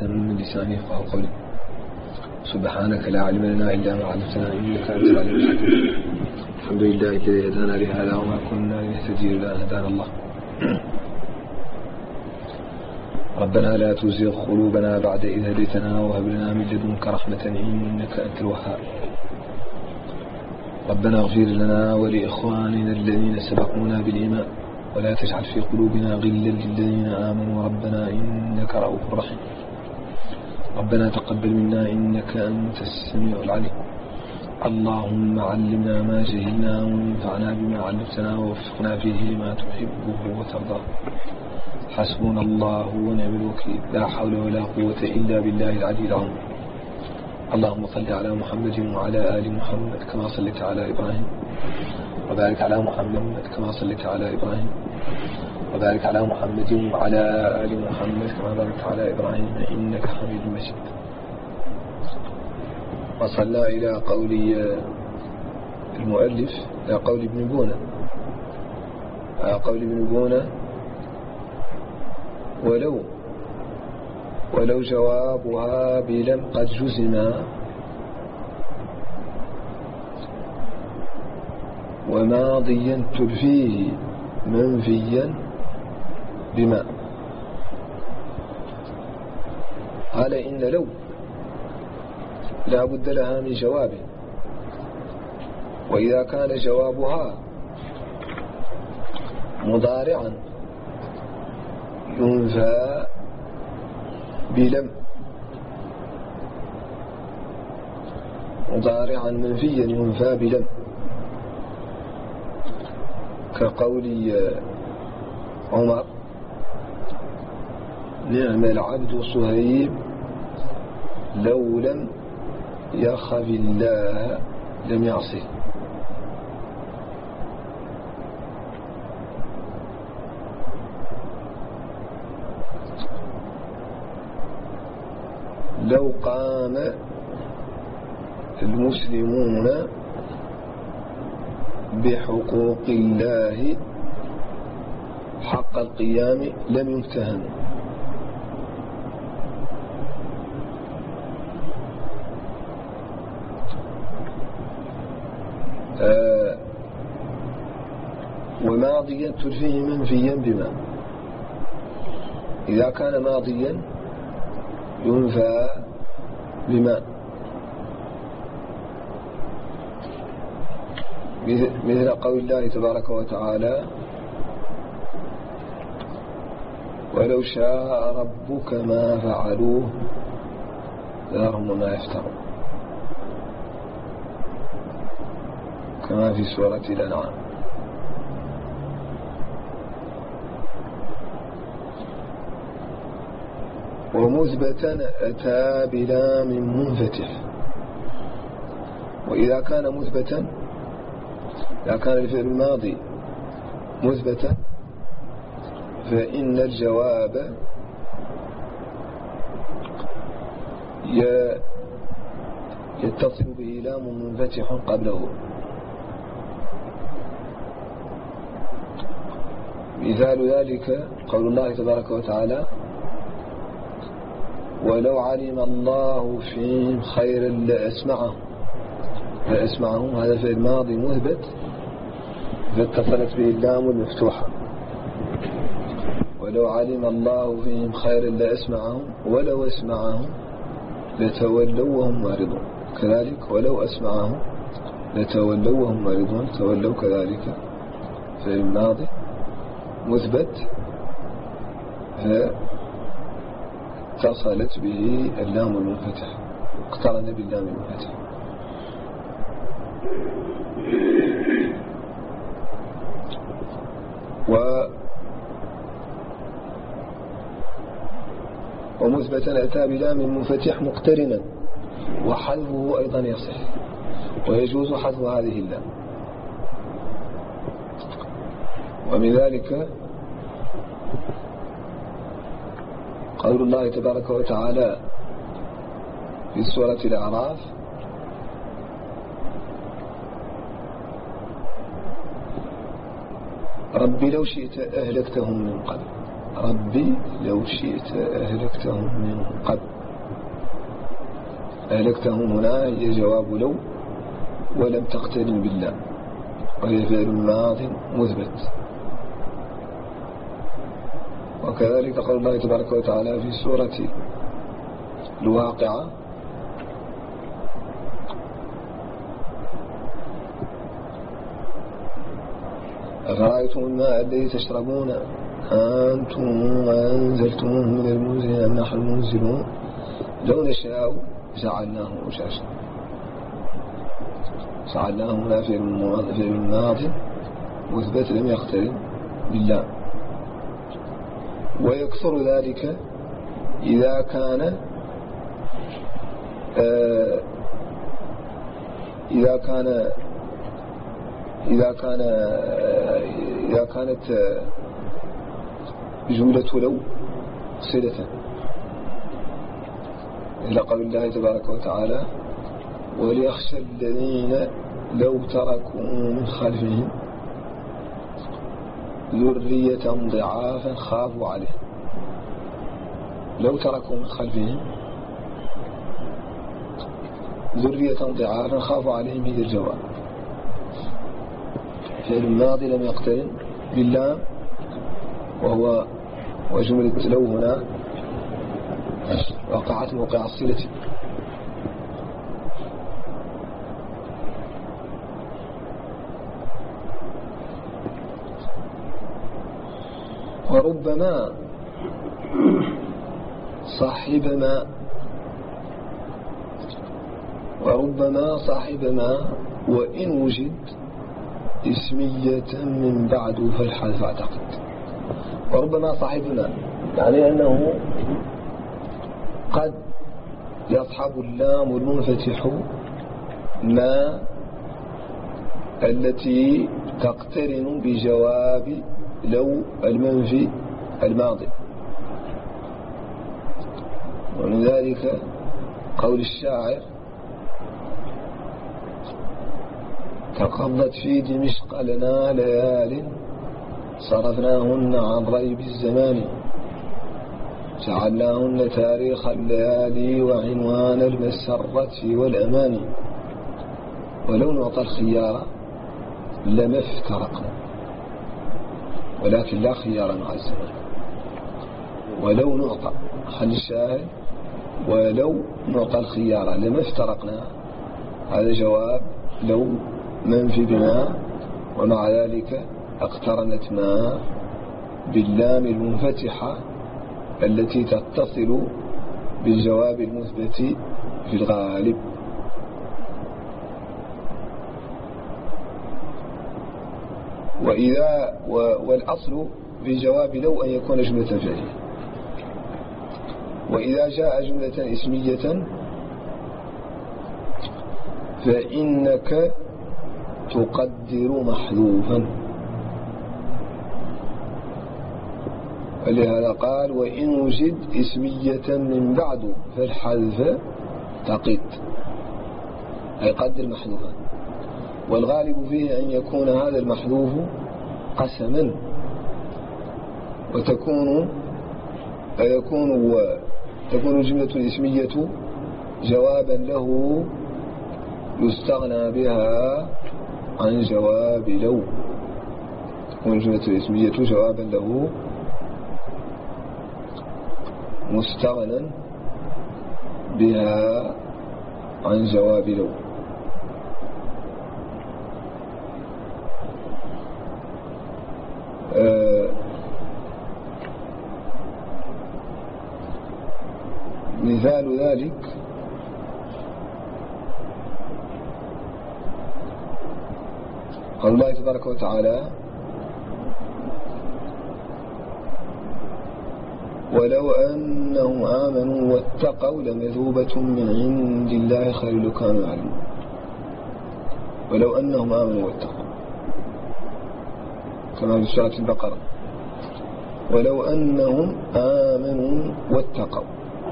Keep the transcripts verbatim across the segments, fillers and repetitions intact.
من لساني يفقهوا قولي. سبحانك لا علم لنا إلا ما علمتنا إنك أنت العليم الحكيم. الحمد لله الذي هدانا لهذا وما كنا لنهتدي لولا أن هدانا الله. ربنا لا تزغ قلوبنا بعد إذ هديتنا وهب لنا من لدنك رحمة إنك أنت الوهاب. ربنا اغفر لنا ولإخواننا الذين سبقونا بالإيمان ولا تجعل في قلوبنا غلا للذين آمنوا ربنا إنك رؤوف رحيم. ربنا تقبل منا إنك أنت السميع العليم. اللهم علمنا ما جهلنا وانفعنا بما علمتنا ووفقنا فيه لما تحبه وترضاه. حسبنا الله ونعم الوكيل. لا حول ولا قوة إلا بالله العلي العظيم. اللهم صل على محمد وعلى آل محمد كما صليت على إبراهيم وبارك على محمد كما صليت على إبراهيم وبارك على محمد وعلى آل محمد كما باركت على إبراهيم إنك حميد مجيد. وصلنا إلى قول المؤلف، إلى قول ابن بونة، قول ابن بونة: ولو ولو جوابها بلم قد جزم وماضيا تلفيه منفيا بما. قال إن لو لا بد لها من جواب، وإذا كان جوابها مضارعا ينفى بلم، مضارعا منفيا ينفى بلم، كقول عمر: نعم العبد صهيب لو لم يخف الله لم يعصه. لو قام المسلمون بحقوق الله حق القيام لم يمتهنوا. آه وماضيا تلفيه منفيا بما. إذا كان ماضيا ينفى بما، مثل قول الله تبارك وتعالى: ولو شاء ربك ما فعلوه ذرهم وما يفترون، كما في سورة الأنعام. ومثبتا أتى بلام منفتح. وإذا كان مثبتا، إذا كان الفعل الماضي مثبتا فإن الجواب يتصل به لام منفتح قبله. مثال ذلك قول الله تبارك وتعالى: ولو علم الله فيهم خيرا لأسمعهم. لأسمعهم هذا فعل ماضي مثبت فاتصلت به اللام المفتوحة. ولو علم الله فيهم خيرا لأسمعهم ولو أسمعهم لتولوا وهم معرضون. كذلك ولو أسمعهم لتولوا وهم معرضون. تولوا كذلك فعل ماضي مثبت فاتصلت به اللام المنفتح، اقترن باللام المنفتح. و ومثبتا أتى بلام منفتح مقترنا، وحذفه أيضا يصح، ويجوز حذف هذه اللام. ومن ذلك قول الله تبارك وتعالى في سورة الأعراف: رب لو شئت أهلكتهم من قبل ربي لو شئت أهلكتهم من قبل. أهلكتهم هنا هي جواب لو ولم تقترن بالله، وهي فعل ماض مثبت. وكذلك قال الله تبارك وتعالى في سورة الواقعة: أفرأيتم الماء الذي تشربون أنتم أنزلتموه من المزن أم نحن المنزلون لو نشاء جعلناه أجاجا. جعلناه هنا في الماضي مثبت لم يقترن بالله. ويكثر ذلك إذا كان آه إذا كان إذا كان آه إذا كانت آه جملة لو صلة إلى قول الله تبارك وتعالى: وليخشى الذين لو تركوا من خلفهم ذرية ضعافا خافوا عليه. لو تركوا من خلفهم ذرية ضعافا خافوا عليهم هذا الجواب. فعل الماضي لم يقترن بالله، وهو وجملة لو هنا وقعت موقع الصلة. وربما صاحب ما وربما صاحب ما وإن وجد اسمية من بعد فالحذف أعتقد. وربما صاحب ما يعني أنه قد يصحب اللام المنفتح ما التي تقترن بجواب لو المنفي الماضي. ومن ذلك قول الشاعر: تقضت في دمشق لنا ليال صرفناهن عن ريب الزمان جعلناهن تاريخ الليالي وعنوان المسرة والأمان ولو نعطى الخيار لما افترقنا ولكن لا خيار مع الزمان. ولو نعطى خل الشاهد ولو نعطى الخيار لما افترقنا، هذا جواب لو منفي بما، ومع ذلك اقترنت ما باللام المنفتحة التي تتصل بالجواب المثبت في الغالب. وإذا والأصل في جواب لو أن يكون جملة فعلية. وإذا جاء جملة اسمية فإنك تقدر محذوفا، ولهذا قال: وإن وجد اسمية من بعد فالحذف تقد، أي قدر محذوفا. والغالب فيه أن يكون هذا المحذوف قسما، وتكون يكون تكون الجملة الاسمية جوابا له يستغنى بها عن جواب لو. تكون الجملة الاسمية جوابا له مستغنى بها عن جواب لو. آه مثال ذلك قال الله تبارك وتعالى: ولو أنهم آمنوا واتقوا لمثوبة من عند الله خير لو كانوا يعلمون. ولو أنهم آمنوا واتقوا كما في سورة البقرة: ولو أنهم آمنوا واتقوا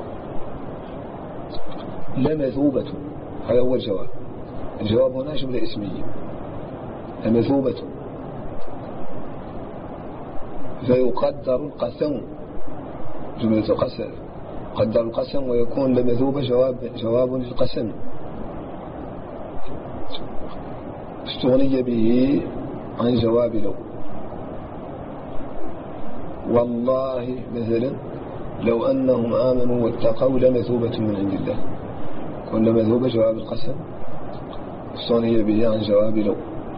لمثوبة. هذا هو الجواب. الجواب هنا جملة اسمية، لمثوبة. فيقدر القسم جملة قسم قدر القسم ويكون لمثوبة جواب, جواب للقسم استغني به عن جواب لو. والله مثلا لو أنهم آمنوا واتقوا لمثوبة من عند الله، كل مثوبة جواب القسم استغني به عن جواب لو.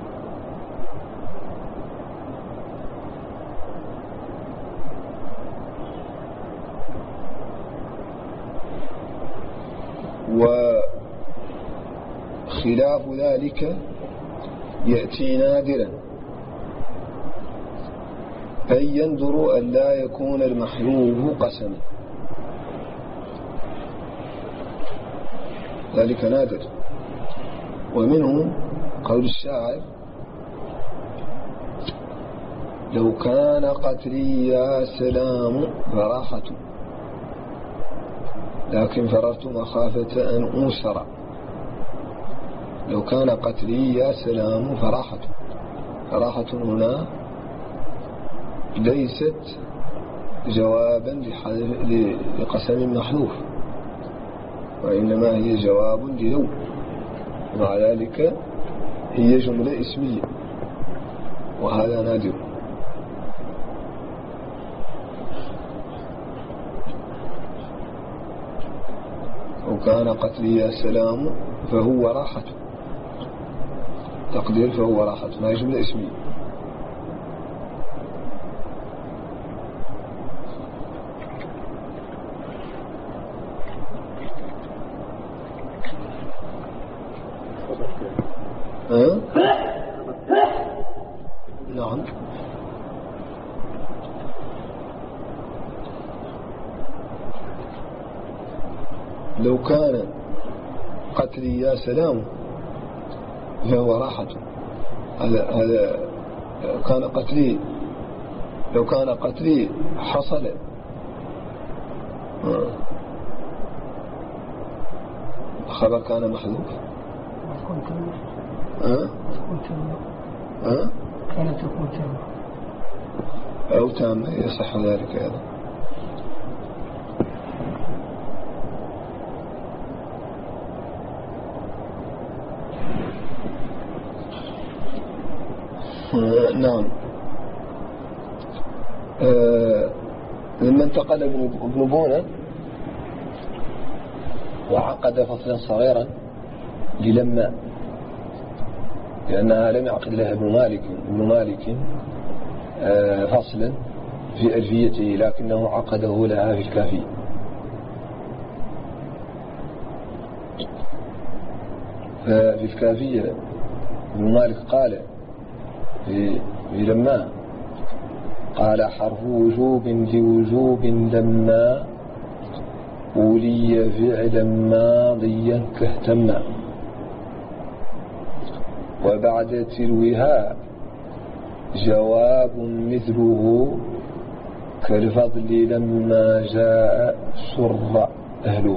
وخلاف ذلك يأتي نادرا، أن يندر أن لا يكون المحلوب قسما، ذلك نادر. ومنه قول الشاعر لو كان قتلي يا سلام فراحة لكن فررت مخافة أن أنصر. لو كان قتلي يا سلام فراحة، فراحة هنا ليست جوابا لقسم محذوف، وإنما هي جواب للو، ومع ذلك هي جملة اسمية، وهذا نادر. وكان قتلي يا سلام فهو راحة، تقدير فهو راحة، ما هي جملة اسمية. ها؟ نعم. لو كان قتلي يا سلام فهو راحة، هذا هذا كان قتلي، لو كان قتلي حصل خبر كان محذوف. ها؟ ها؟ كانت تكون تامة أو تامة يصح ذلك أيضا. نعم. آه لما انتقل ابن بونة وعقد فصلا صغيرا للما، لأنها لم يعقد لها ابن مالك ابن مالك آه فصلا في ألفيته، لكنه عقده لها في الكافي. ففي الكافية ابن مالك قال في لما قال حرف وجوب لوجوب لما ولي فعلا ماضيا كاهتما، وبعد تلوها جواب مثله كالفضل لما جاء سر أهله.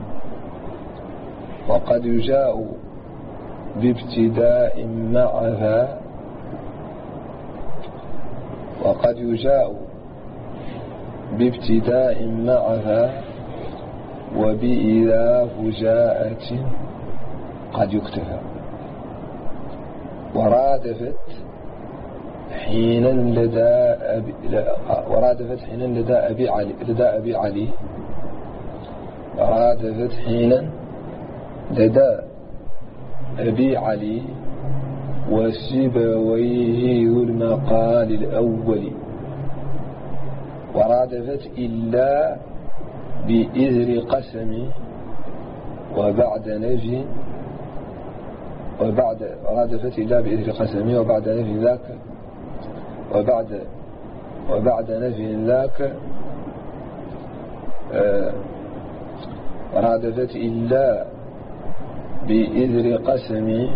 وقد يجاء بابتداء معها وقد يجاء بابتداء معها وبإذا فجاءة قد يكتفى. ورادفت حينا لدى أبي ورادفت حينا لدى أبي علي لدى أبي علي ورادفت حينا لدى أبي علي وسبويه ذو المقال الأول. ورادفت إلا بإذر قسم وبعد نفي وبعد رادفت إلا بإذر قسم وبعد نفي ذاك وبعد وبعد نفي ذاك آه رادفت إلا بإذر قسم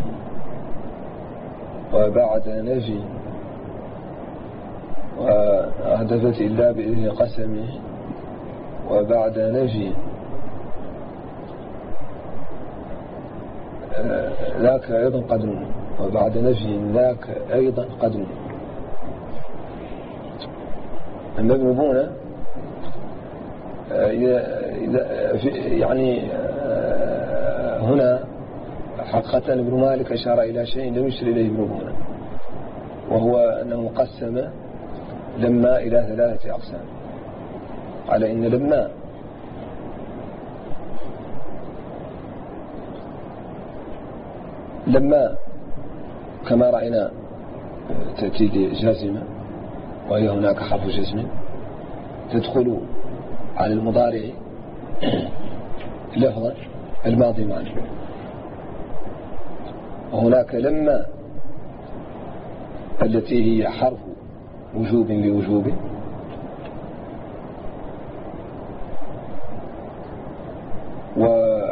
وبعد نفي ورادفت إلا بإذر قسم وبعد نفي ذاك أيضا قدر وبعد نفي ذاك أيضا قدر. أما ابن بونة يعني هنا حقيقة ابن مالك أشار إلى شيء لم يشر إليه ابن بونة، وهو أنه قسم لما إلى ثلاثة أقسام، على إن لما لما كما رأينا تأتي جازمة، وهي هناك حرف جزم تدخل على المضارع لفظا الماضي معا. وهناك لما التي هي حرف وجوب لوجوب، و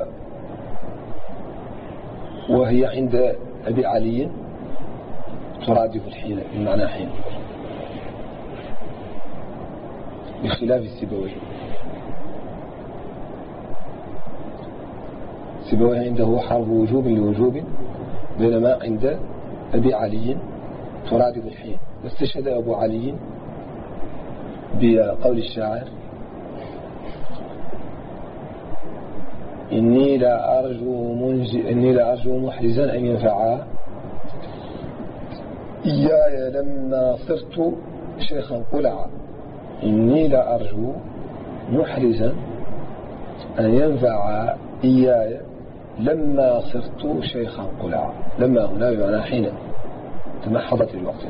وهي عند أبي علي ترادف الحين بمعنى حين، بخلاف السيبويه. السيبويه عنده حرف وجوب لوجوب، بينما عند أبي علي ترادف الحين. واستشهد أبو علي بقول الشاعر: إني لا أرجو منز... إني لا أرجو محرزا أن ينفعا إياي لما صرت شيخا قلعا. إني لا أرجو محرزا أن ينفع إياي لما صرت شيخا قلعا. لما هنا بمعنى حين تمحضت الوقت.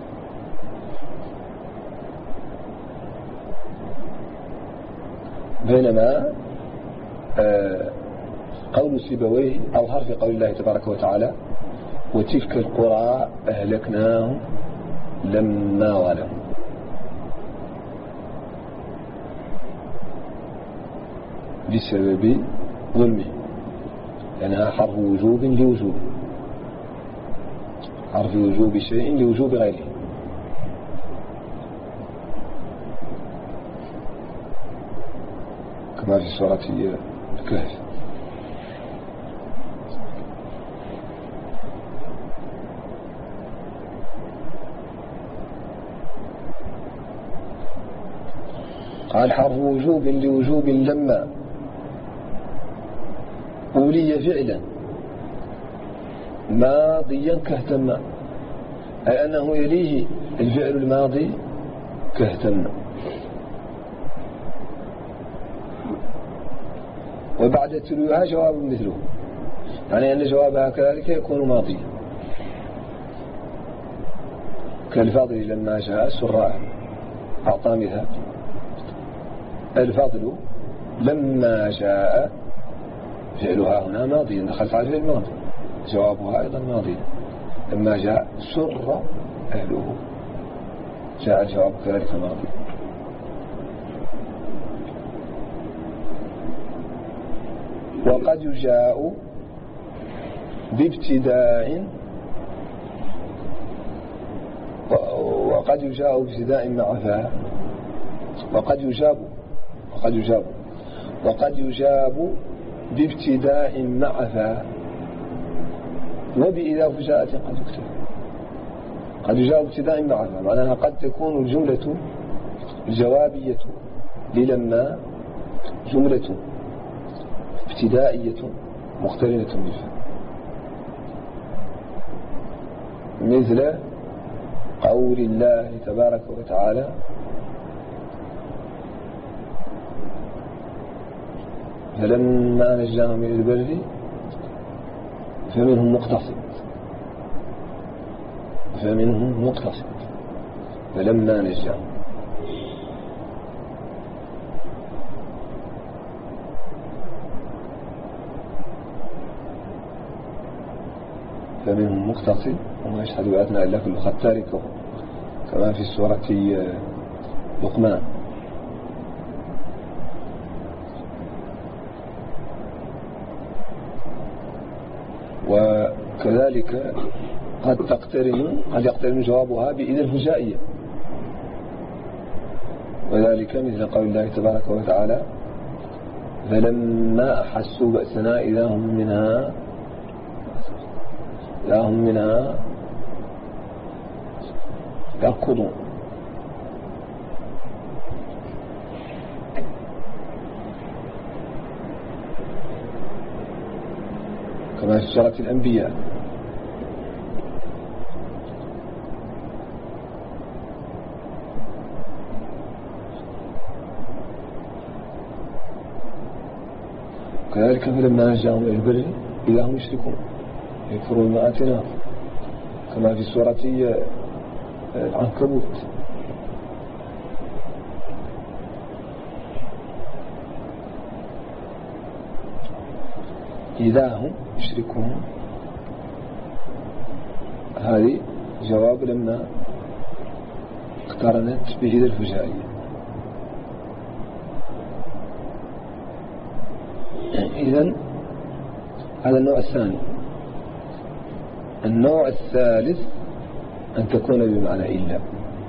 بينما آه قول سيبويه أظهر في قول الله تبارك وتعالى: وتلك القرى أهلكناهم لما ظلموا. بسبب ظلمه، لأنها حرف وجوب لوجوب، حرف وجوب شيء لوجوب غيره. كما في سورة الكهف. قال: حرف وجوب لوجوب لما أولي فعلا ماضيا كاهتم، أي أنه يليه الفعل الماضي كاهتم، وبعد تلوها جواب مثله، يعني أن جوابها كذلك يكون ماضيا، كالفاضل لما جاء سراء أعطى مثال. الفاضل لما جاء فعلها هنا ماضيا، دخلت على الفعل الماضي، جوابها أيضا ماضي. لما جاء سر أهله جاء الجواب كذلك ماضي. وقد يجاء بابتداء وقد يجاء بابتداء مع فاء. وقد يجاب وقد يجاب وقد يجاب بابتداء مع فاء، وبإذا فجاءة قد يكتب. قد يجاب ابتداء مع فاء معناها قد تكون الجملة الجوابية للما جملة ابتدائية مقترنة بالفاء، مثل قول الله تبارك وتعالى: فلما نجاهم من البر فمنهم مقتصد فمنهم مقتصد فلما نجاهم. فمنهم مقتصد وما يشهد بآياتنا إلا كل ختار كفور، كما في سورة لقمان. وكذلك قد تقترن قد يقترن جوابها بإذا الفجائية، وذلك مثل قول الله تبارك وتعالى: فلما أحسوا بأسنا إذا هم منها إذا هم منها يركضون. كما في سورة الأنبياء. كذلك فلما نجاهم إلى البر إذا هم يشركون يكفرون بما آتيناهم، كما في سورة العنكبوت. إذا هم يشركون، هذه جواب لما اقترنت بإذا الفجائية. إذن هذا النوع الثاني. النوع الثالث أن تكون بمعنى إلا.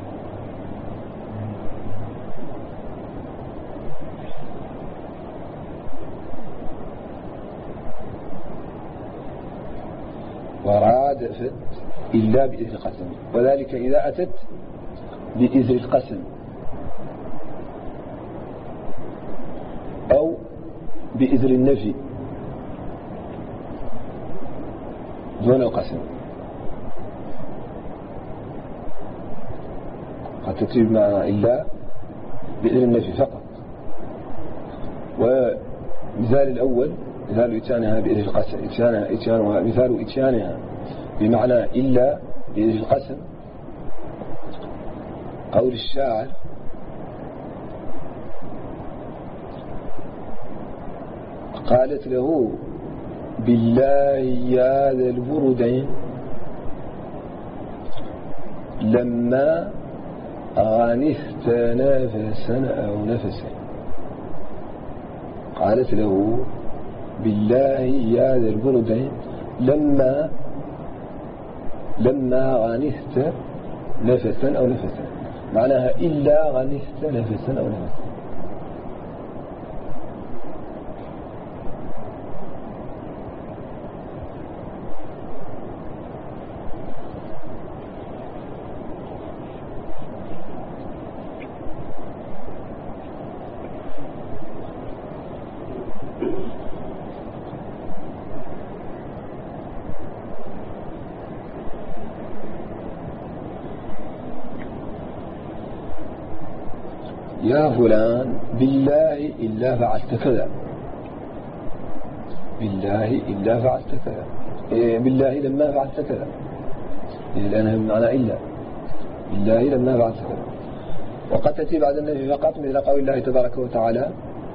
ورادفت إلا بإذن القسم، وذلك إذا أتت بإذن القسم أو بإذن النفي دون القسم. قد تتيب مع إلا بإذن النفي فقط. ومثال الأول مثال إتيانها بإذن القسم، إتيانها إتيانها مثال إتيانها بمعنى إلا بإذن القسم قول الشاعر: قالت له بالله يا ذا البردين لما غنثت نفسا أو نفسا. قالت له بالله يا ذا البردين لما لما غنثت نفسا أو نفسا، معناها إلا غنثت نفسا أو نفسا. يا فلان بالله إلا فعلت كذا، بالله إلا فعلت كذا، إيه بالله لما فعلت كذا، إيه لأنها بمعنى إلا، بالله لما فعلت كذا. وقد تأتي بعد النفي فقط مثل قول الله تبارك وتعالى: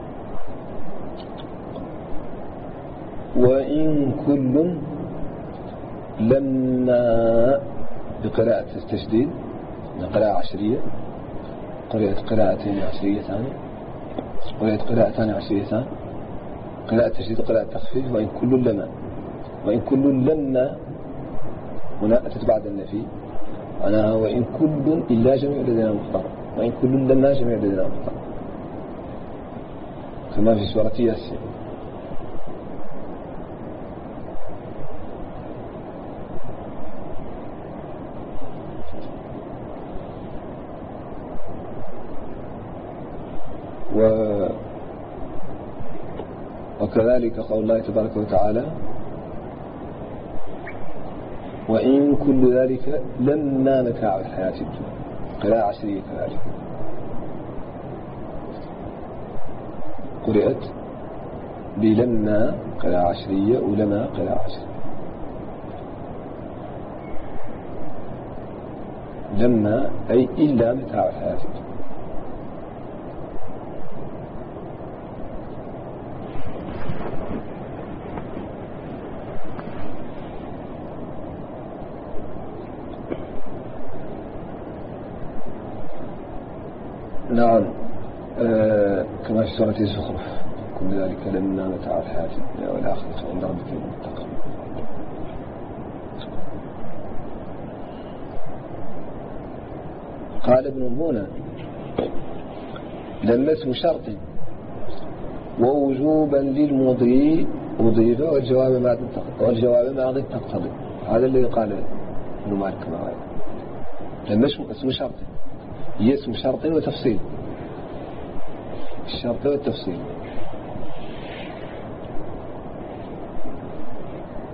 وإن كل لما، بقراءة التشديد، قراءة عشرية، قرأت قراءتين عشريتان، قرأت قراءتان عشريتان، قراءة تشديد وقراءة تخفيف. وإن كل لما، وإن كل لما هنا أتت بعد النفي، معناها وإن كل إلا جميع لدينا مختار، وإن كل لما جميع لدينا مختار، كما في سورة ياسين. و... وكذلك قول الله تبارك وتعالى: وإن كل ذلك لما متاع الحياة الدنيا، قراءة عشرية كذلك، قرأت بلما قراءة عشرية ولما قراءة عشرية. لما أي إلا متاع الحياة الدنيا. نعم، آه كما في سورة الزخرف: كل ذلك لما متاع الحياة الدنيا والآخرة عند ربك المتقين. قال ابن بونة: لما اسم شرط ووجوبا للمضي أضيف والجواب ما والجواب ما ضد تقتضي. هذا الذي قال ابن مالك معه. لما اسم شرط هي اسم شرط وتفصيل، الشرط والتفصيل.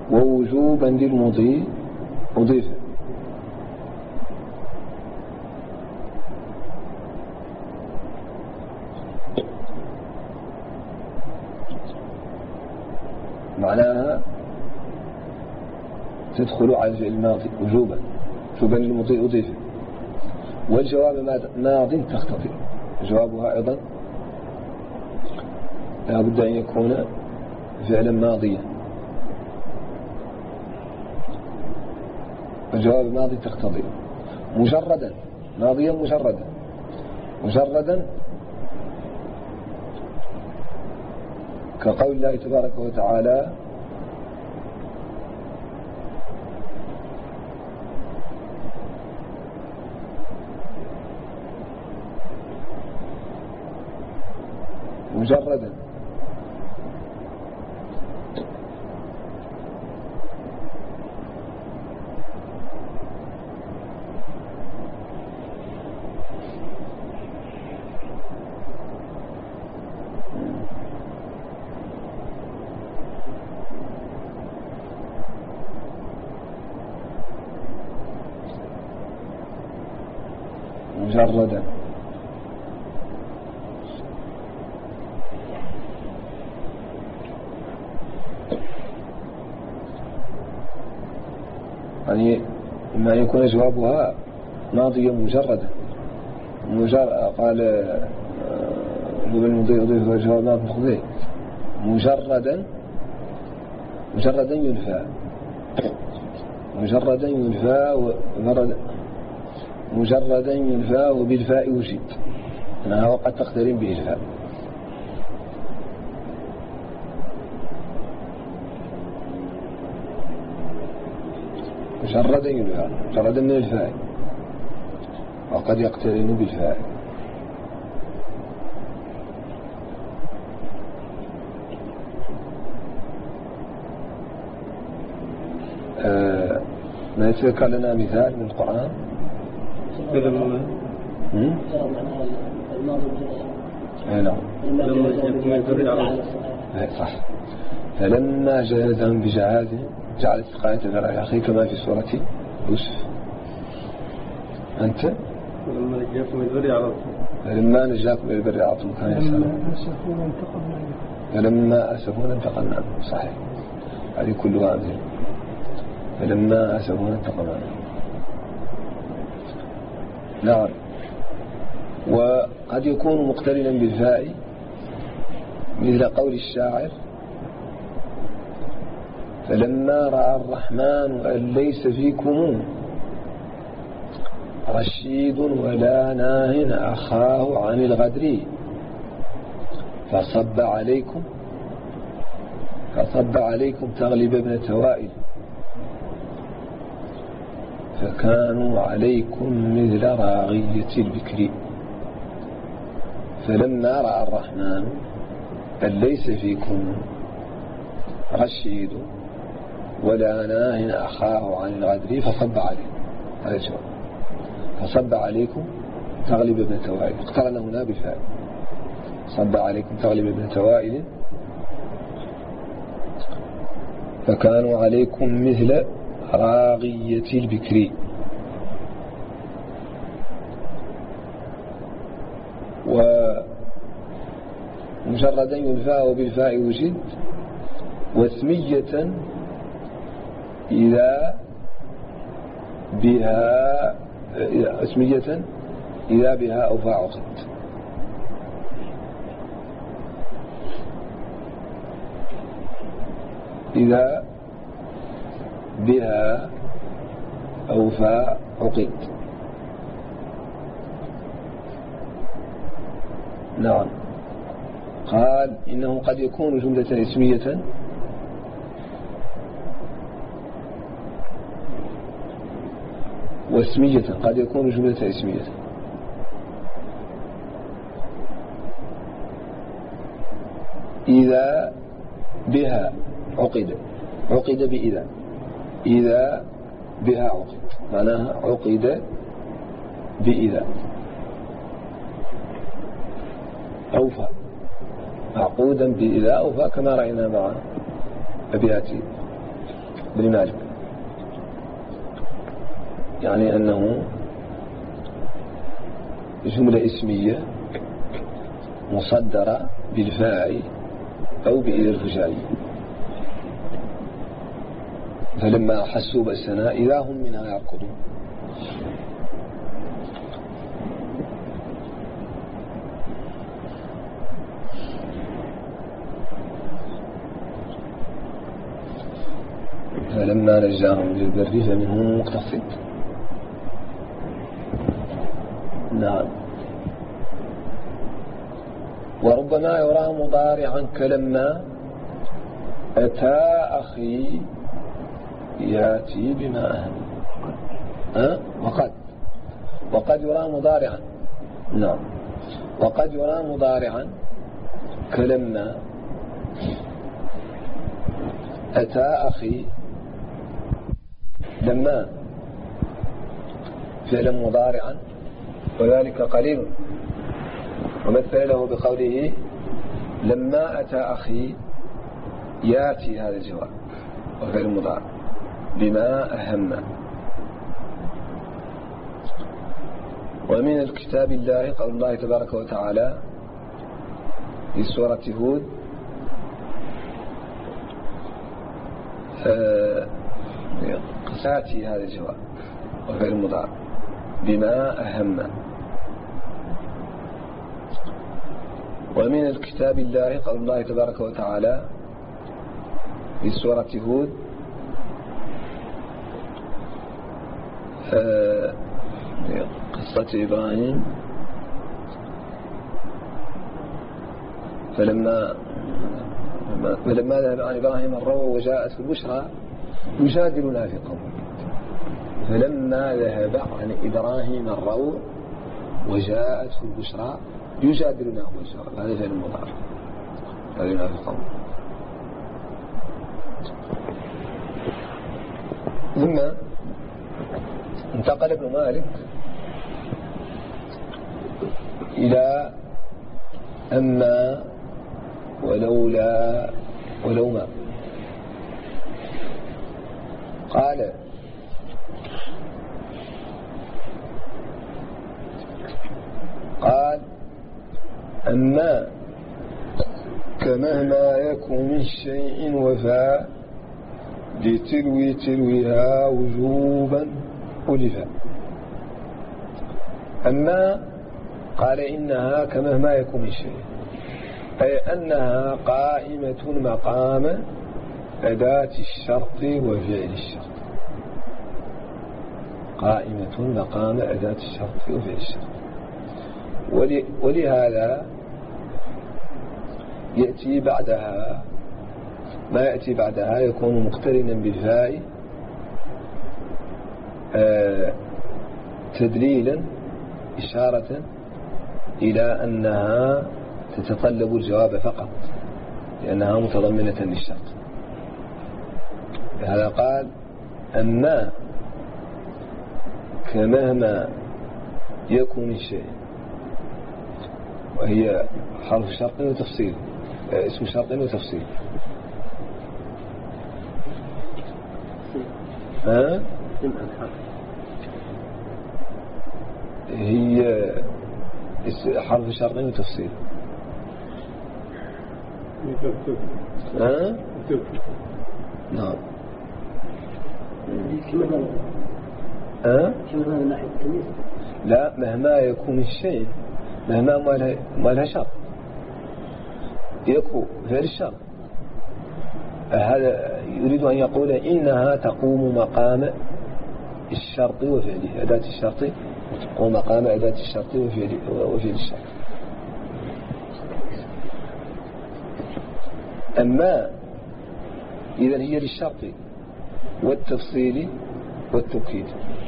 ووجوبا للمضي أضيف. معناها تدخل على الفعل الماضي وجوبا وجوبا للمضي أضيف. والجواب ماض تقتضي، جوابها أيضا لا بد أن يكون فعلا ماضيا. الجواب ماضي تقتضي مجردا، ماضيا مجردا، مجردا كقول الله تبارك وتعالى مجردا مجردا يعني ما يكون جوابها ماضيا مجردا مجرد قال جواب المضي أضيف الجواب ماضي مقتضي مجردا مجردا ينفى مجردا ينفى مجردا ينفى وبالفاء وجد أنها وقد تقترن به الفاء. مجردا ينفى مجردا من الفاء وقد يقترن بالفاء. آه ما يتذكر لنا مثال من القرآن؟ فلما نعم صح. فلما جاهدهم بجهاده جعل السقاية ذرع أخي كما في سورة يوسف. أنت فلما نجاكم من البر عرضتم فلما نجاكم من البر عرضتم كان يسألون فلما أسفونا انتقمنا منهم. صحيح، هذه كلها أمثلة. فلما أسفونا انتقمنا منهم. نعم. وقد يكون مقترنا بالفاء مثل قول الشاعر فلما رأى الرحمن أن ليس فيكم رشيد ولا ناه أخاه عن الغدر فصب عليكم فصب عليكم تغلب ابن توائل فكانوا عليكم مثل راغية البكر. فلما رأى الرحمن أن ليس فيكم رشيد ولا ناه أخاه عن الغدر فصب عليكم. هذا الجواب. فصب عليكم تغلب ابن توائل اقترن هنا بالفاء. صب عليكم تغلب ابن توائل فكانوا عليكم مثل راغية البكر. ومجردا ينفى بالفاء وجد واسمية إذا بها اسمية إذا بها أوفى عقد. إذا بها أوفى عقد. نعم. قال إنه قد يكون جملة اسمية واسمية قد يكون جملة اسمية إذا بها عقد عقد بإذا إذا بها عقد معناها عقد بإذا أوفى معقودا بإذا أوفى كما رأينا مع أبياتي. بن مالك، يعني أنه جملة اسمية مصدرة بالفاعل أو بإلى الفجائي، فلما حسوا بأسنا إذا هم منها يركضون. فلما نجاهم للبر فمنهم مقتصد. نعم. وربما يرى مضارعا كلما أتى أخي ياتي بما أهم. أه؟ وقد وقد يرى مضارعا. نعم. وقد يرى مضارعا كلما أتى أخي، لما فعلا مضارعا وذلك قليل، ومثل له بقوله لما أتى أخي ياتي هذا الجواب وفعل مضارع بما أهم. ومن الكتاب الله قول الله تبارك وتعالى في سورة هود ياتي هذا الجواب وفعل مضارع بما أهم. ومن الكتاب الله قول الله تبارك وتعالى في سورة هود قصة إبراهيم فلما فلما ذهب عن إبراهيم الروع وجاءته البشرى يجادلنا في قومه. فلما ذهب عن إبراهيم الروع وجاءته البشرى يجادلنا هو الجواب، هذا فعل مضارع يجادلنا في قومه. ثم انتقل ابن مالك إلى أما ولولا ولو ما. قال قال أما كمهما يكون من شيء وفاء لتلوي تلويها وجوبا ألفا. أما قال إنها كمهما يكون من شيء، أي أنها قائمة مقام أداة الشرط وفعل الشرط، قائمة مقام أداة الشرط وفعل الشرط. ولهذا يأتي بعدها ما يأتي بعدها يكون مقترنا بالفاء آه تدليلا إشارة إلى أنها تتطلب الجواب فقط لأنها متضمنة للشرط. لهذا قال أما كمهما يكون الشيء، وهي حرف شرط وتفصيل، اسم شرط وتفصيل. ها؟ هي حرف شرط وتفصيل. ها؟ نعم. ها؟ لا، مهما يكون الشيء، مهما ما لها شرط يكون غير الشرط. هذا يريد أن يقول إنها تقوم مقام الشرط وفعله، أداة الشرط تقوم مقام أداة الشرط وفعل الشرط. أما إذن هي للشرط والتفصيل والتوكيد.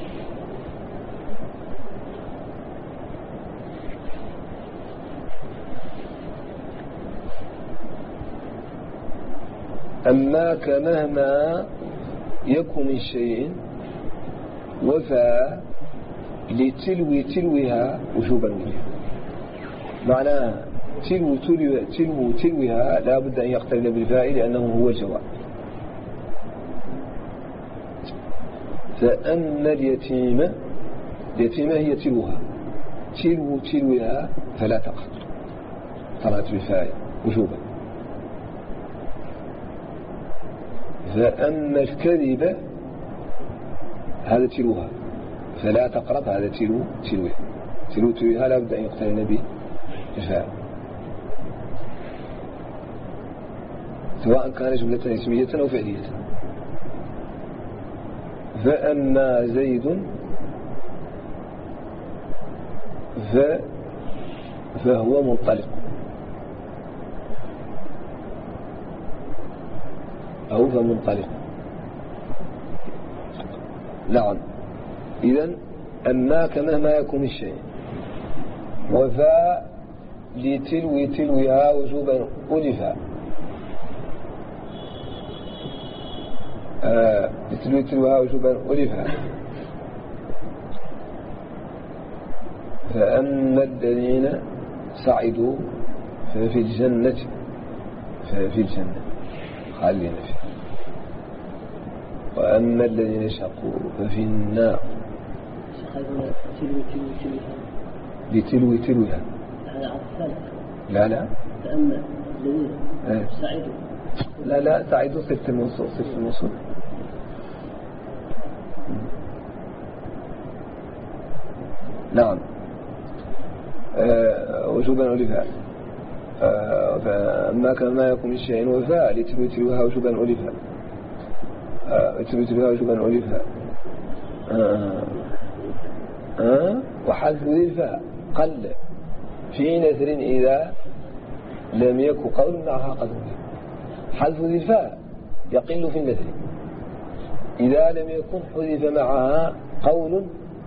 أما كمهما يكون من شيء وفى لتلوي تلوها وجوبا منها. معناها تلو تلو تلو تلوها لا بد أن يقترن بالفاء لأنه هو الجواب. فأما اليتيمة، اليتيمة هي تلوها، تلو تلوها فلا تقهر، طلعت بالفاء وجوبا. فأما الكذب هذا تلوها فلا تقرب، هذا تلو تلوها، تلو تلوها لا بد أن يقترن به الفاء، سواء كان جملة اسمية أو فعلية. فأما زيد ف فهو منطلق أو فمنطلق. نعم، إذن أما كمهما يكون الشيء، وفاء لتلو تلوها وجوبا ألفا، آه لتلو تلوها وجوبا ألفا. فأما الذين سعدوا ففي الجنة، ففي الجنة خالدين فيها. وأما الذين شقوا ففي النار. بتلو تلوها لا لا فأما الذين سعدوا لا لا سعدوا صفة الموصول، صفة الموصول. نعم آه وجوبا ألفا. آه فأما كما يكون الشيء وفاء لتلو تلوها وجوبا ألفا، آه لتلو تلوها وجوبا ألفا. آه آه وحذف ذي الفاء قل في نثر إذا لم يكن قول معها قدر. حذف ذي الفاء يقل في النثر إذا لم يكن حذف معها قول،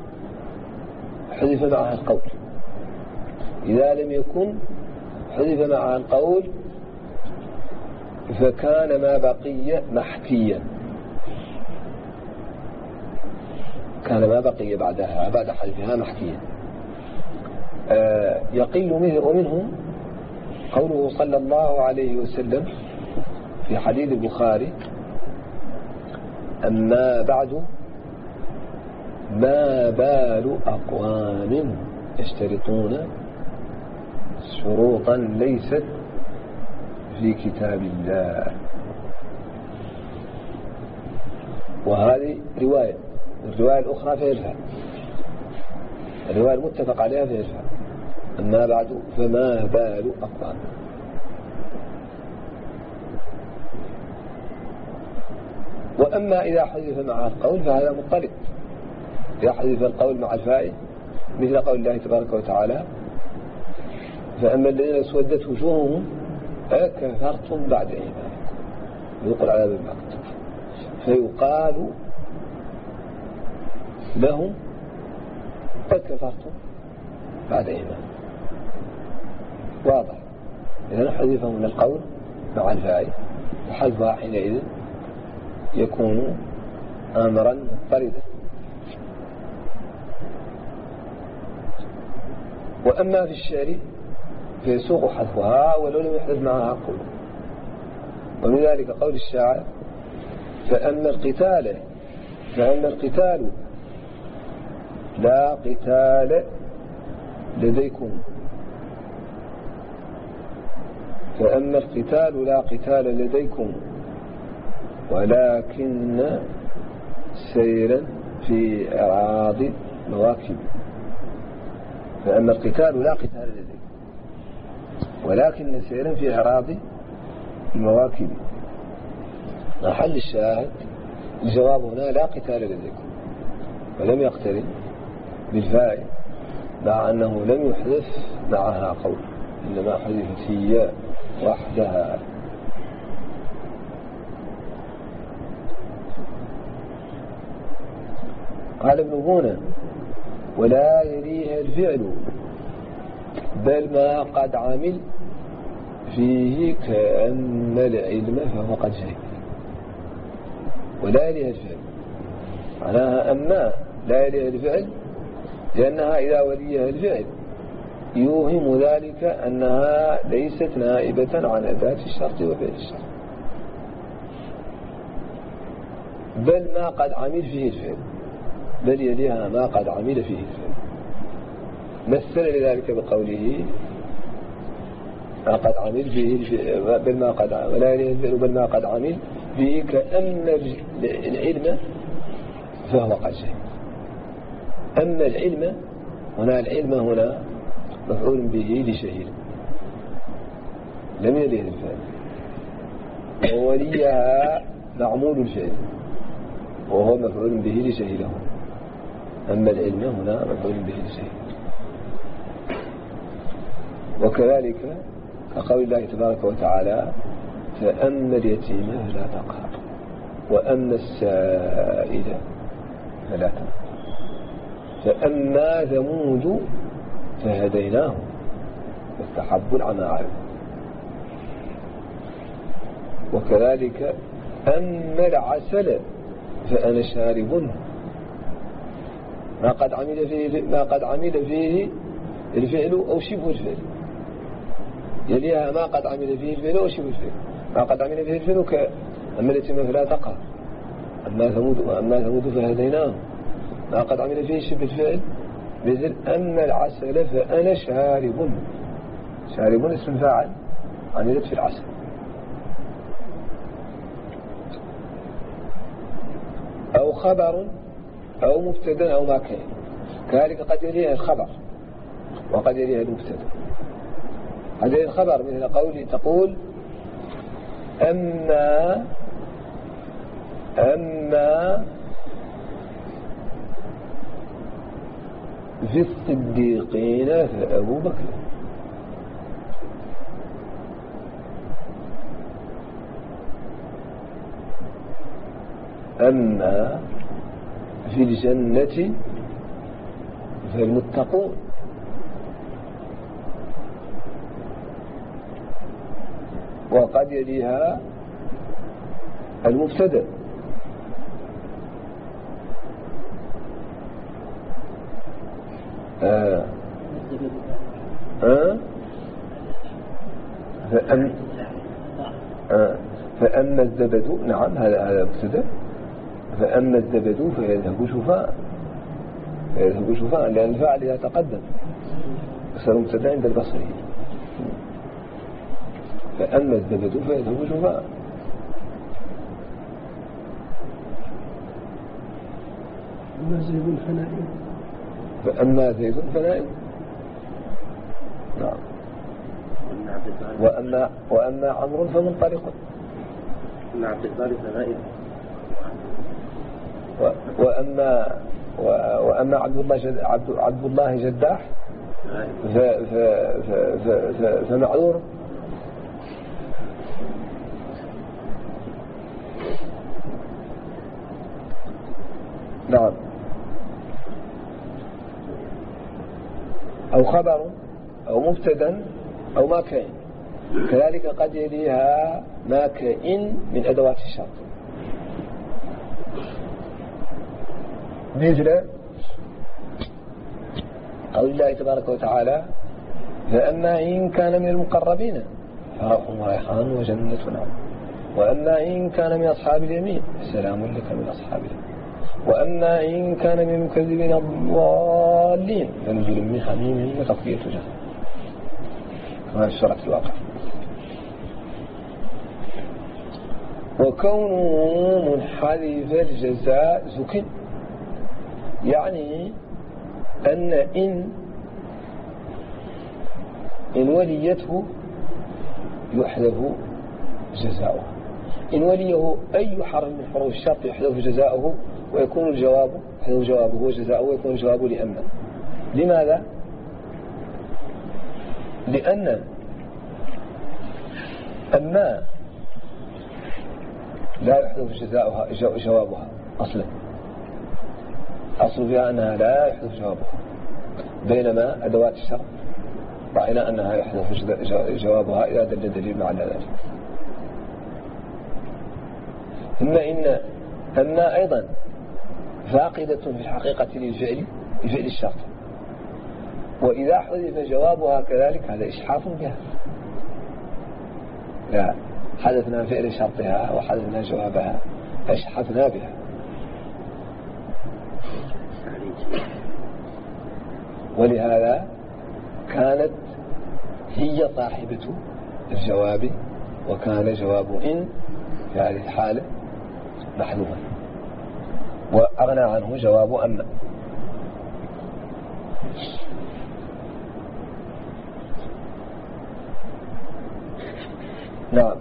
حذف معها القول إذا لم يكن حذف معها القول فكان ما بقي محكيا، كان ما بقي بعدها بعد حذفها محكيا. آه يقل ومنهم قوله صلى الله عليه وسلم في حديث البخاري: أما بعد ما بال أقوام يشترطون شروطا ليست في كتاب الله. وهذه رواية، الرواية الأخرى فيها الفاء، الرواية المتفق عليها فيها الفاء. أما بعد فما بال أقوام. وأما إذا حذف معها القول فهذا مضطرب، إذا حذف القول مع الفاء مثل قول الله تبارك وتعالى: فأما الذين اسودت وجوههم أكفرتم بعد إيمانكم يقول عذاب المقت، فيقال لهم أكفرتم بعد إيمانكم. واضح. إذا حذفهم من القول مع الفاء، وحذفها حينئذ يكون أمرا مضطردا. وأما في الشعر فيسوق حذفها ولو لم يحدث معها قول. ومن ذلك قول الشاعر: فأما القتال فأما القتال لا قتال لديكم فأما القتال لا قتال لديكم ولكن سيرا في أعراض مواكب. فأما القتال لا قتال لديكم ولكن سيرا في أعراض المواكب. محل الشاهد الجواب هنا لا قتال لديكم، ولم يقترن بالفاء مع أنه لم يحدث معها قول، إنما حذفت هي وحدها. قال ابن بونة: ولا يليها الفعل بل ما قد عمل فيه كأن العلم فهو قد جهل. ولا يليها الفعل معناها أما لا يليها الفعل لأنها إذا وليها الفعل يوهم ذلك أنها ليست نائبة عن أداة الشرط وفعل الشرط، بل ما قد عمل فيه الفعل بل يليها ما قد عمل فيه الفعل. مثل لذلك بقوله ما قد عمل به بل ما قد ولا يليه الفعل بل ما قد عمل به كأن العلم فهو قد شهد. أما العلم هنا العلم هنا مفعول به لشهيد لم يليه الفعل، ووليها معمول الفعل وهو مفعول به لشهيده. أما العلم هنا مفعول به لشهيد. وكذلك كقول الله تبارك وتعالى فأما اليتيم فلا تقهر وأما السائل فلا تنهر فأما ثمود فهديناه فاستحبوا العمى على الهدى. وكذلك أما العسل فأنا شارب ما قد عمل فيه ما قد عمل فيه الفعل أو شبه الفعل، يليها ما قد عمل فيه الفعل أو شبه الفعل. ما قد عمل فيه الفعل كأما اليتيم فلا تقهر أما ثمود وأما ثمود فهديناه. ما قد عمل فيه شبه الفعل مثل أما العسل فأنا شارب. شارب اسم فاعل عملت في العسل. أو خبر أو مبتدا أو ما كان، كذلك قد يليها الخبر وقد يليها المبتدا. هذا الخبر مثل قولي تقول أما أما في الصديقين فأبو بكر. أما في الجنة فالمتقون. وقد يليها المبتدأ آه. آه. فأم آه. فأما الزبد نعم هذا هذا مبتدأ. فأما الزبد فيذهب شفاء فيذهب شفاء لأن الفاعل إذا تقدم صار مبتدأ عند البصري. فأما الزبد فيذهب شفاء. أما زيد فنائم فأما زيد فنائم نعم. وأما وأما عمرو فمنطلق. أما عبد الباري فنائم. وأما وأما عبد الله جد عبد عبد الله جداح ف ف ف ف فمعذور. نعم. أو خبر أو مبتدا أو ما كان، كذلك قد يليها ما كائن من أدوات الشرط مثل قول الله تبارك وتعالى فأما إن كان من المقربين فروح وريحان وجنة نعيم وأما إن كان من أصحاب اليمين سلام لك من أصحاب اليمين وأما إن كان من المكذبين الضالين فنزل من حميم وتصفية جهنم كما اشترك في الواقع. وكونه منحذف الجزاء زكن، يعني أن إن إن وليته يحذف جزاؤه. إن وليه أي حرف من حروف الشرط يحذف جزاؤه ويكون الجواب يحذف جوابه وجزاؤه ويكون الجواب لأما. لماذا؟ لأن أما لا يحذف جزاؤها جوابها أصلا، أصل فيها أنها لا يحذف جوابها، بينما أدوات الشرط رأينا أنها يحذف جوابها إذا دل دليل على ذلك. ثم إن أما أيضا فاقدة في الحقيقة للفعل لفعل الشرط، وإذا حذف جوابها كذلك هذا إشحاف بها. لا حذفنا فعل شرطها وحذفنا جوابها فاشحفنا بها. ولهذا كانت هي صاحبة الجواب، وكان جواب إن في هذه الحالة محذوفا، وأغنى عنه جواب أما. نعم.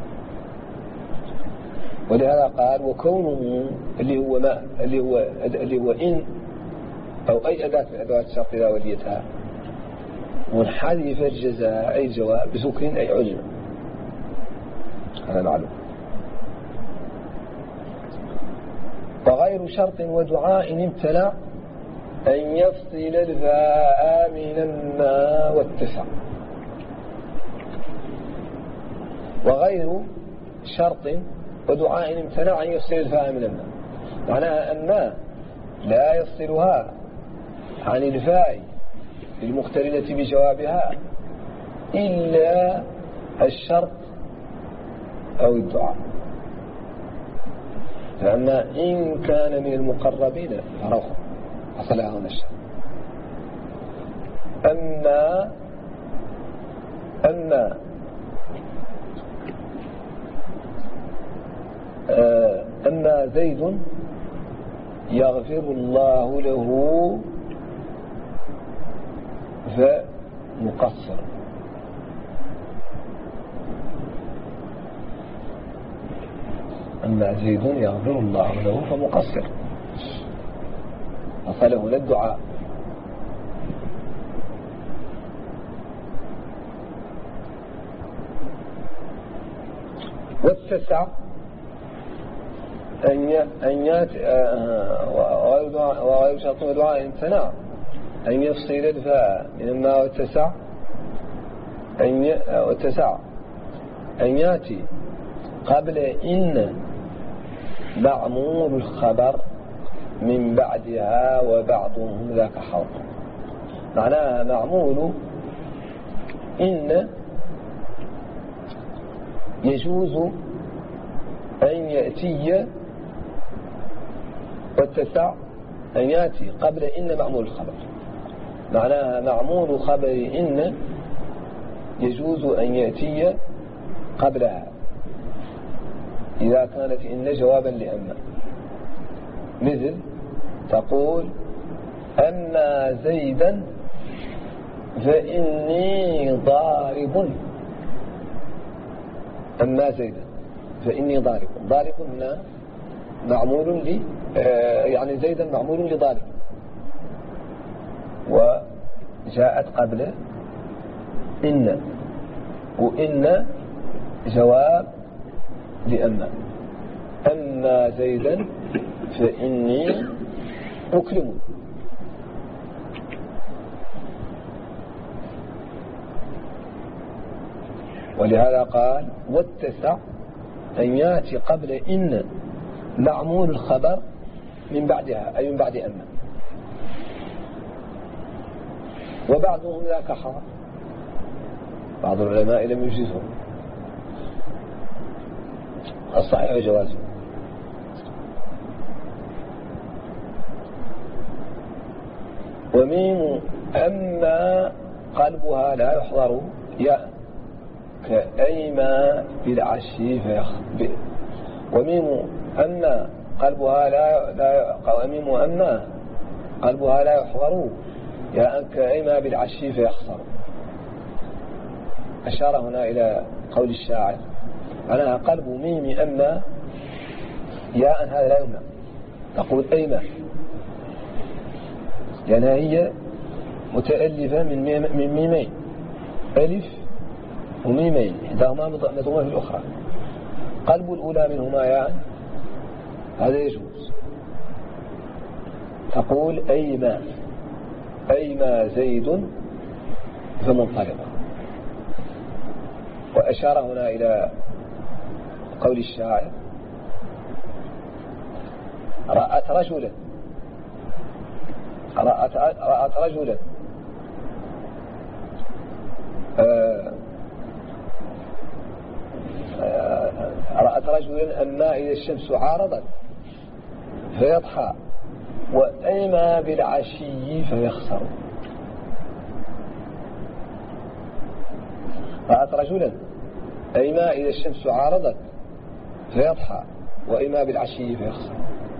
ولهذا قال وكونه اللي هو ما اللي هو اللي هو إن أو أي أداة من أدوات الشرط إذا وليتها منحذف الجزاء أي الجواب بسكن أي علم، هذا معلوم. وغير شرط ودعاء امتنع أن يفصل الفاء من الما واتسع. وغير شرط ودعاء امتنع أن يفصل الفاء من الما، معناها أن لا يفصلها عن الفاء المقترنة بجوابها إلا الشرط أو الدعاء، لأن إن كان من المقربين فروح أصلها هنا الشرط. أما أما أما زيد يغفر الله له فمقصر، أما زيد يغفر الله له فمقصر، أصله هنا الدعاء. والتسع أن يأتي وغير شرط ودعاء امتنع أن يفصل الفاء من الماء والتسع أن والتسع أن يأتي قبل إن معمول الخبر من بعدها وبعضهم ذاك حظ، معناها معمول إن يجوز أن يأتي والتسع أن يأتي قبل إن معمول الخبر، معناها معمول خبر إن يجوز أن يأتي قبلها إذا كانت إن جوابا لأما، مثل تقول أما زيدا فإني ضارب، أما زيدا فإني ضارب، ضارب هنا معمول لي يعني زيدا معمول لضارب، وجاءت قبل إن، وإن جواب لأما، أما زيدا فإني أكرم. ولهذا قال واتسع أن يأتي قبل إن معمول الخبر من بعدها أي من بعد أما، وبعضهم ذاك حرام، بعض العلماء لم يجيزهم، الصحيح جوازه. وميم أما قلبها لا يحضر يا كأيما بالعشي فيخبئ. وميم أما قلبها لا لا وميم أما قلبها لا يحضر يا كأيما بالعشي فيخسر. أشار هنا إلى قول الشاعر معناها قلب ميم أما ياء هذا لا يمنع، تقول أيما لأنها هي متألفة من من ميمين، ألف وميمين إحداهما مضمومة في الأخرى، قلب الأولى منهما ياء هذا يجوز، تقول أيما أيما زيد فمنطلقة. وأشار هنا إلى قول الشاعر رأت رجلا رأت, رأت رجلا آه آه رأت رجلا أما إذا الشمس عارضت فيضحى وأيما بالعشي فيخسر. رأت رجلا أيما إذا الشمس عارضت فيضحى وأيما بالعشي فيخسر.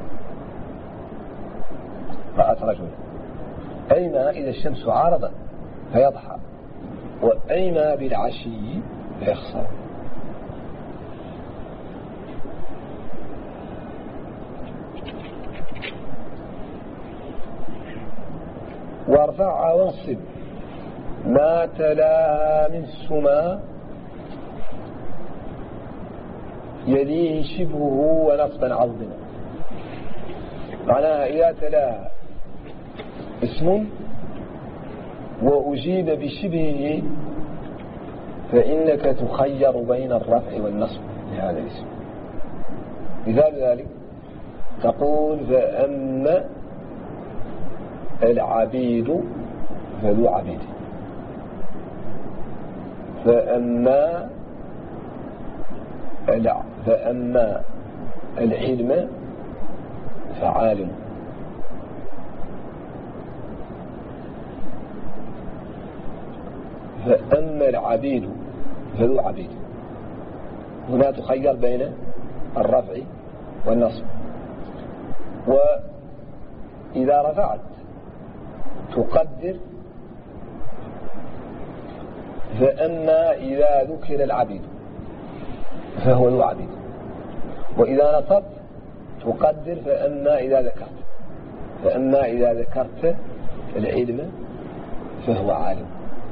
رأت رجلا أيما إذا الشمس عارضت فيضحى وأيما بالعشي فيخسر. وارفع وانصب ما تلاها من سما يليه شبهه ونصبا عظما. معناها إذا تلاها اسم وأجيب بشبهه فإنك تخير بين الرفع والنصب لهذا الاسم. مثال ذلك تقول فأما العبيد فذو عبيد، فأما فأما العلم فعالم، فأما العبيد فذو عبيد. هنا تخير بين الرفع والنصب. وإذا رفعت تقدر فأما إذا ذكر العبيد فهو ذو عبيد، وإذا نصبت تقدر فأما إذا ذكرت فأما إذا ذكرت العلم فهو عالم.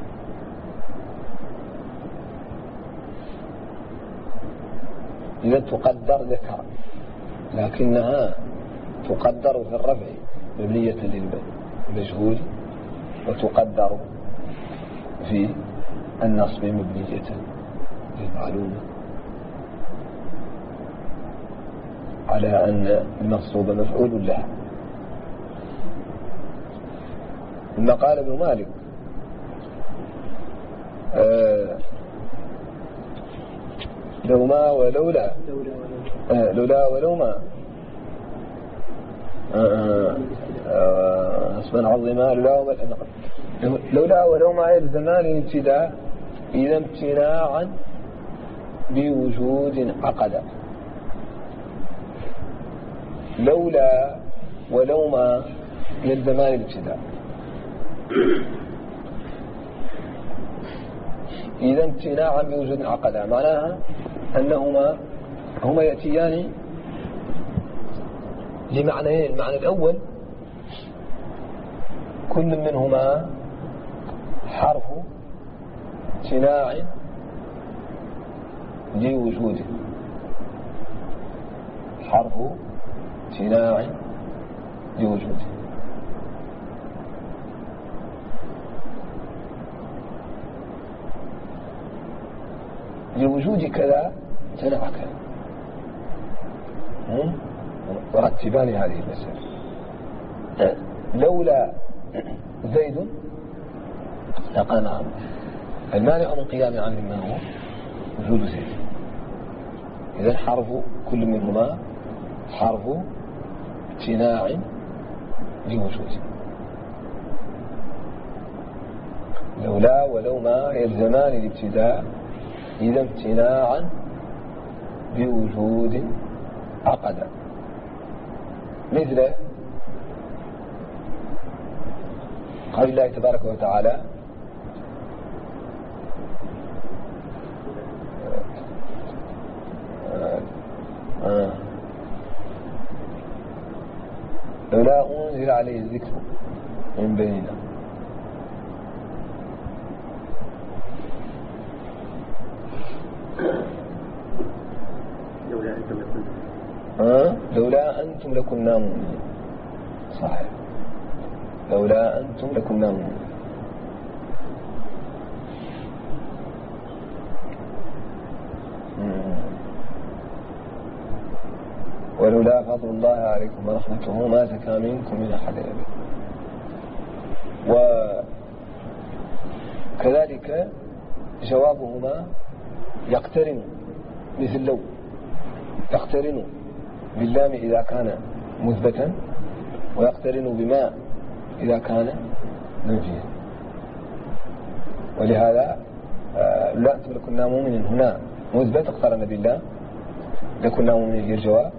إذا تقدر ذكر، لكنها تقدر في الرفع مبنية للمجهول، وتقدر في النصب مبنية للمعلومة، على أن المنصوب مفعول له. ثم قال ابن مالك آه لو ما ولولا آه لولا ولو ما نصبا عظيما لولا ولو ما يلزمان الابتداء إذا امتناعا بوجود عقدا. لولا ولو ما يلزمان الابتداء إذا امتناعا بوجود عقدا، معناها أنهما هما يأتيان لمعنيين. المعنى الأول كل منهما حرف امتناع لوجوده، حرف امتناع لوجوده. لوجود كذا امتنع كذا، ورتبان هذه المسألة. لولا زيد لقال نعم، المانع من قيام عنه ما هو وجود زيد. إذن حرف كل منهما حرف امتناع لوجوده. لولا ولو ما يلزمان الابتداء إذا امتناعا بوجود عقدا. مثل قال الله تبارك وتعالى آه. لولا أنزل عليه الذكر من بيننا. لولا أنتم لكنا آه. لولا أنتم لكنا مؤمنين. صحيح، لولا أنتم لكنا مؤمنين. ولولا فضل الله عليكم ورحمته ما زكى منكم من أحد أبدا. وكذلك جوابهما يقترن، مثل لو يقترن باللام إذا كان مثبتا، ويقترن بما إذا كان منفيا. ولهذا لا أنتم لكنا مؤمنين هنا مثبت اقترن بالله لكنا مؤمنين هي الجواب.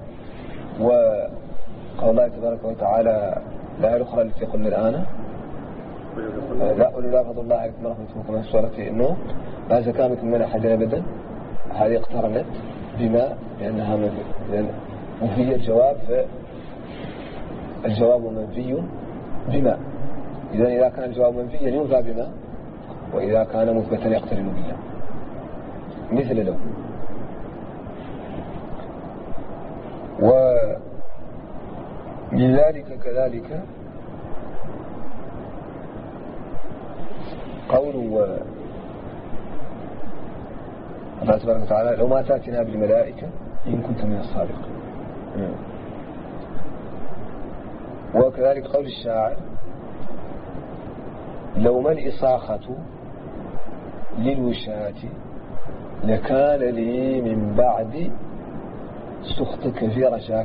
وقال الله تبارك وتعالى لا الأخرى التي قلنا الآن لا أولو لا فضل الله عليكم ورحمته كما في سورة النور ما زكى منكم من أحد أبدا. هذه اقترنت بما لأنها منفية الجواب الجواب منفي بما. إذا إذا كان الجواب منفيا ينفى بما وإذا كان مثبتا يقترن بالله مثل لو. ومن ذلك كذلك قول الله تبارك وتعالى لو ما تأتنا بالملائكة إن كنت من الصادقين. وكذلك قول الشاعر لو ما الإصاخة للوشاة لكان لي من بعد سخطك في رشاك.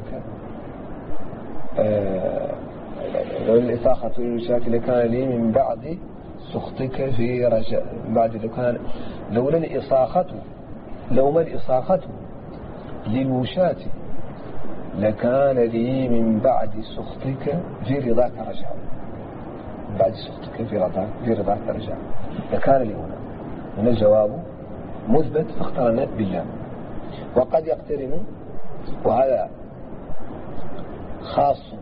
آه لو الإصاخة للوشاة لكان لي من بعد سخطك في رشاك بعد لو كان لولا الإصاخة لو ما الإصاخة للوشاة لكان لي من بعد سخطك في رضاك رجاء. بعد سخطك في رضاك في رضاك رجاء لكان لي هنا هنا الجواب مثبت فاقترنت بالله. وقد يقترن وهذا خاص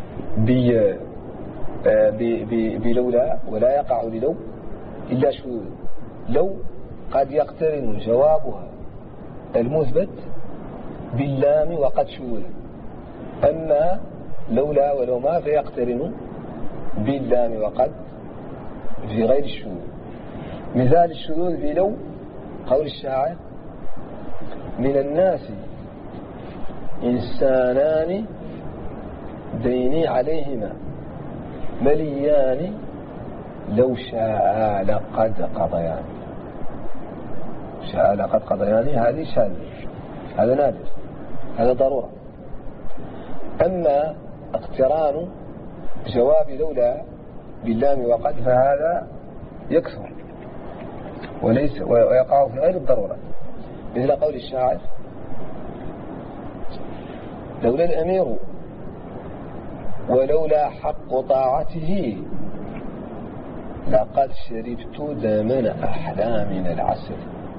بلولا ولا يقع للو إلا شو لو قد يقترن جوابها المثبت باللام وقد شوذ. أما لولا ولو ما فيقترن باللام وقد في غير الشذوذ. مثال الشذوذ بلو قول الشاعر من الناس إنسانان ديني عليهما مليان لو شاء لقد قضيان. شاء لقد قضيان هذه شاذ هذا نادر هذا ضرورة. أما اقتران جواب لولا باللام وقد فهذا يكثر وليس ويقع في غير الضرورة. مثل قول الشاعر لولا الأمير ولولا حق طاعته لقد شربت دمن أحلامنا العسل.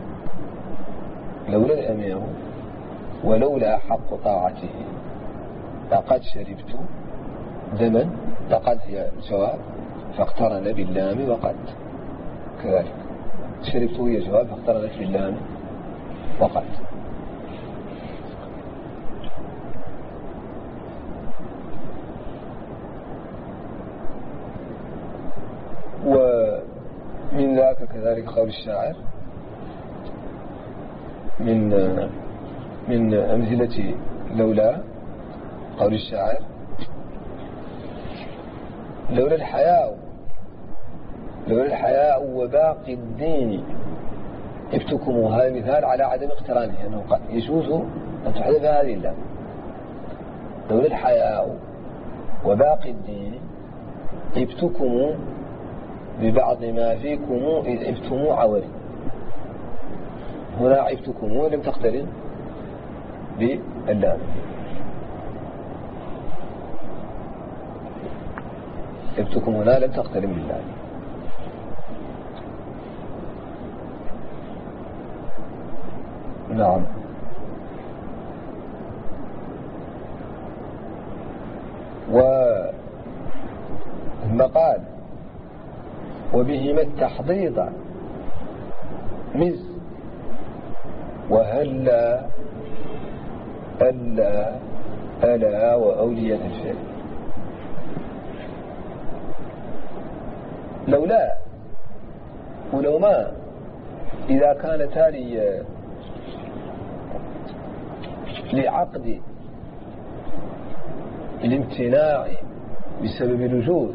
لولا الأمير ولولا حق طاعته لقد شربت دما. لقد هي جواب فاقترن باللام وقد كذلك. شربت هي جواب فاقترنت باللام وقد. ومن ذاك كذلك قول الشاعر من من أمثلة لولا قول الشاعر لولا الحياء لولا الحياء وباقي الدين ابتكم. هذا مثال على عدم اقترانه أنه يجوز أن تحذف هذه اللام. لولا الحياء وباقي الدين ابتكم ببعض ما فيكم إذ ابتموا عوري. هنا عبتكم ولم تقترن باللام. عبتكم هنا لم تقترن باللام. نعم. وثم قال وبهما التحضيض مز وهلا ألا ألا وأولياء الفعل. لولا ولو ما إذا كان تالي لعقد الامتناع بسبب الوجود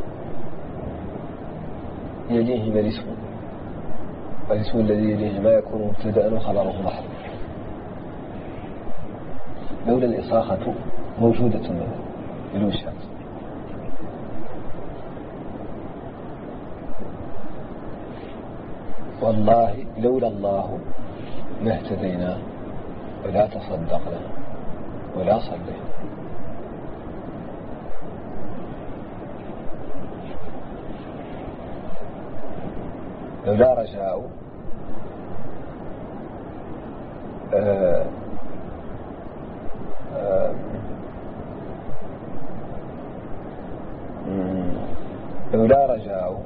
يليهما الاسم والاسم الذي يليه ما يكون مبتدأ وخبره محض. لولا الإصاخة موجودة بالوشات والله لولا الله ما اهتدينا ولا تصدقنا ولا صلينا. لولا رجاء آه آه لولا رجاء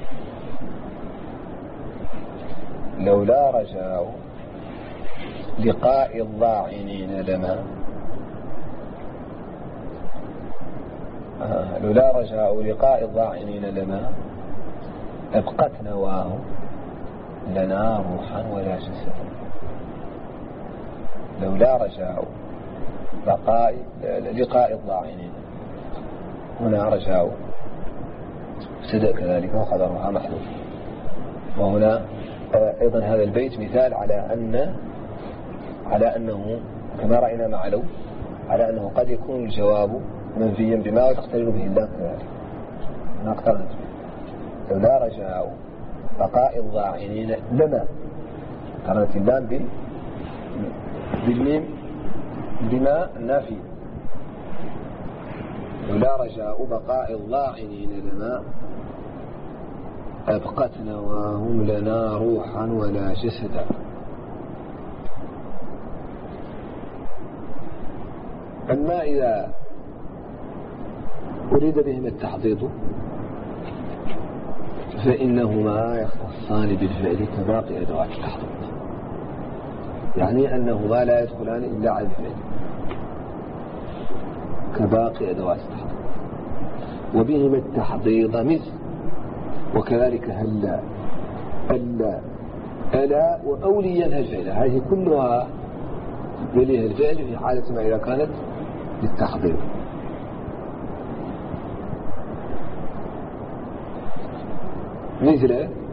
لولا رجاء لقاء الضاعنين لما آه لولا رجاء لقاء الضاعنين لما أبقت نواه لنا روحا ولا جسدا. لولا رجاء بقاء لقاء الضاعنين، هنا رجاء ابتدأ كذلك وقدرها محذوف. وهنا أيضا هذا البيت مثال على أن على أنه كما رأينا مع لو على أنه قد يكون الجواب منفيا بما وتقترن به اللام كذلك. هنا اقترنت لولا رجاء بقاء الضاعنين لما قرنت اللام بالميم بما النافي. لولا رجاء بقاء الضاعنين لما أبقت نواهم لنا روحا ولا جسدا. أما إذا أريد بهما التحضيض فإنهما يختصان بالفعل كباقي أدوات التحضيض، يعني أنهما لا يدخلان إلا على الفعل كباقي أدوات التحضيض. وبهما التحضيض مثل وكذلك هلا ألا ألا وأوليا الفعل، هذه كلها يليها الفعل في حالة ما إذا كانت للتحضيض. مثل